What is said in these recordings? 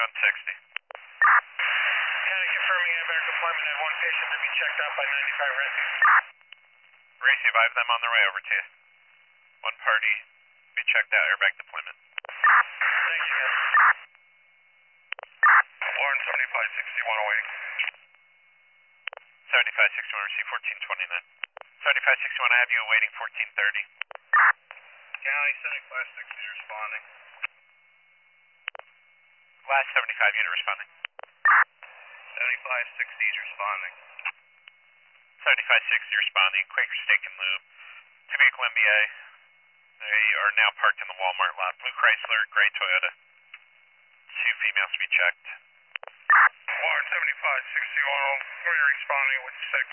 6160. County confirming air deployment. I have one patient to be checked out by 95 rescues. Receive, I have them on their way over to you. One party be checked out, airbag deployment. Thank you, guys. Lauren 7561 awaiting. 7561, receive 1429. 7561, I have you awaiting 1430. County 7560 responding. Last 75 unit responding. 7560 is responding. 7560 responding, Quaker Steak and Lube. Two vehicle MBA. They are now parked in the Walmart lot. Blue Chrysler, gray Toyota. Two females to be checked. Lauren 7561, where you're responding with 6.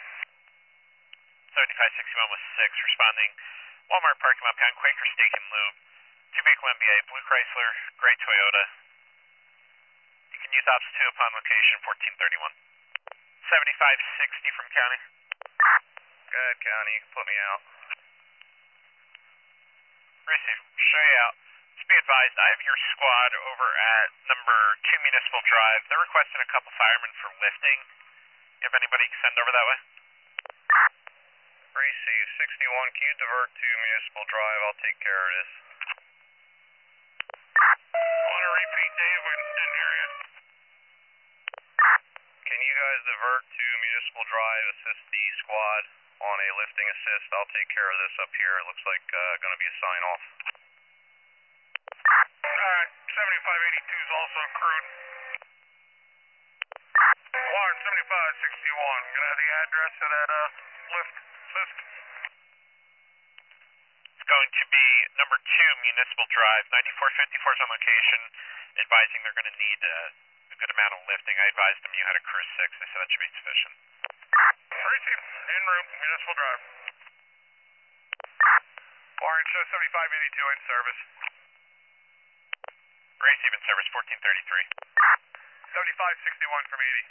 7561 with 6 responding. Walmart parking lot behind Quaker Steak and Lube. Two vehicle MBA, Blue Chrysler, gray Toyota. You can use Ops 2 upon location, 1431. 7560 from County. Go ahead, County, you can put me out. Receive, show you out. Just be advised, I have your squad over at number 2 Municipal Drive. They're requesting a couple firemen for lifting. You have anybody you can send over that way? Receive 61, can you divert to Municipal Drive? I'll take care of this. Want to repeat, Dave? I didn't hear you. Can you guys divert to Municipal Drive, assist the squad on a lifting assist? I'll take care of this up here. It looks like going to be a sign-off. Alright, 7582 is also accrued. Lauren 7561, gonna have the address of that lift assist. It's going to be number 2 Municipal Drive. 9454 is on location, advising they're going to need a good amount of lifting. I advised them you had a crew 6. They said that should be sufficient. Receive, en route, Municipal Drive. Lauren show 7582 in service. Receive in service, 1433. 7561 from 80.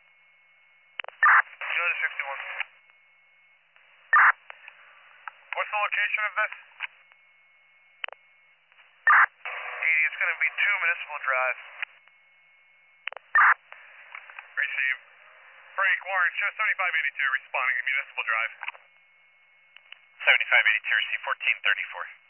Show to 61. What's the location of this? 80, it's going to be 2 Municipal Drive. Receive. Break, Warren, show 7582 responding to Municipal Drive. 7582, receive 1434.